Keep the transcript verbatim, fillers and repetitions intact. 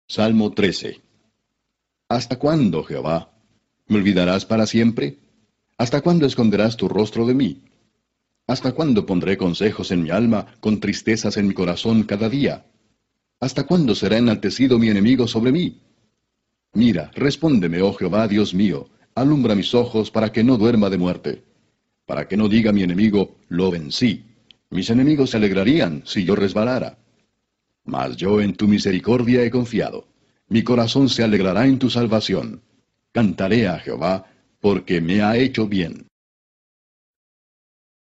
Salmo trece. ¿Hasta cuándo, Jehová? ¿Me olvidarás para siempre? ¿Hasta cuándo esconderás tu rostro de mí? ¿Hasta cuándo pondré consejos en mi alma, con tristezas en mi corazón cada día? ¿Hasta cuándo será enaltecido mi enemigo sobre mí? Mira, respóndeme, oh Jehová, Dios mío, alumbra mis ojos para que no duerma de muerte, para que no diga mi enemigo, lo vencí. Mis enemigos se alegrarían si yo resbalara. Mas yo en tu misericordia he confiado. Mi corazón se alegrará en tu salvación. Cantaré a Jehová, porque me ha hecho bien.